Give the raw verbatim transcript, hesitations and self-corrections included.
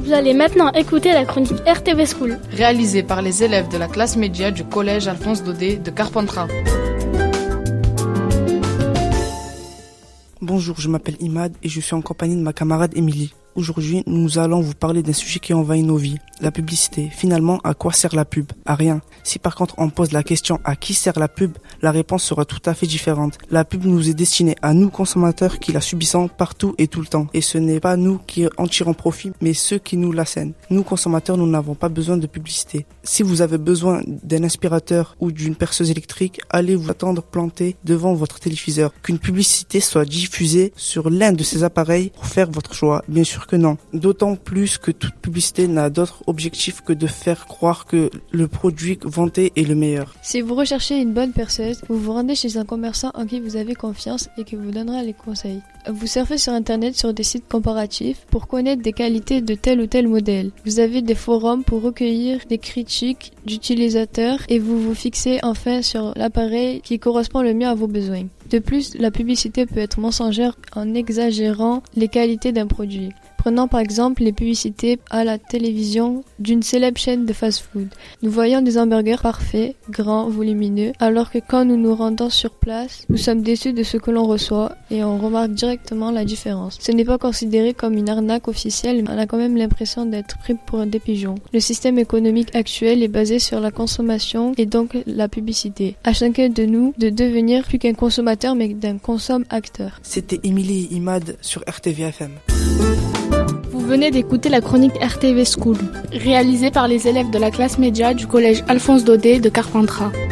Vous allez maintenant écouter la chronique R T V School, réalisée par les élèves de la classe média du collège Alphonse Daudet de Carpentras. Bonjour, je m'appelle Imad et je suis en compagnie de ma camarade Émilie. Aujourd'hui, nous allons vous parler d'un sujet qui envahit nos vies, la publicité. Finalement, à quoi sert la pub? À rien. Si par contre on pose la question à qui sert la pub, la réponse sera tout à fait différente. La pub nous est destinée à nous consommateurs qui la subissons partout et tout le temps. Et ce n'est pas nous qui en tirons profit, mais ceux qui nous l'assènent. Nous consommateurs, nous n'avons pas besoin de publicité. Si vous avez besoin d'un aspirateur ou d'une perceuse électrique, allez vous attendre planté devant votre téléviseur. Qu'une publicité soit diffusée sur l'un de ces appareils pour faire votre choix. Bien sûr que non. D'autant plus que toute publicité n'a d'autre objectif que de faire croire que le produit vanté est le meilleur. Si vous recherchez une bonne perceuse, vous vous rendez chez un commerçant en qui vous avez confiance et qui vous donnera les conseils. Vous surfez sur internet sur des sites comparatifs pour connaître des qualités de tel ou tel modèle. Vous avez des forums pour recueillir des critiques d'utilisateurs et vous vous fixez enfin sur l'appareil qui correspond le mieux à vos besoins. De plus, la publicité peut être mensongère en exagérant les qualités d'un produit. Prenons par exemple les publicités à la télévision d'une célèbre chaîne de fast-food. Nous voyons des hamburgers parfaits, grands, volumineux, alors que quand nous nous rendons sur place, nous sommes déçus de ce que l'on reçoit et on remarque directement la différence. Ce n'est pas considéré comme une arnaque officielle, mais on a quand même l'impression d'être pris pour des pigeons. Le système économique actuel est basé sur la consommation et donc la publicité. À chacun de nous de devenir plus qu'un consommateur mais d'un consomme-acteur. C'était Émilie et Imad sur R T V F M. Vous venez d'écouter la chronique R T V School, réalisée par les élèves de la classe média du collège Alphonse Daudet de Carpentras.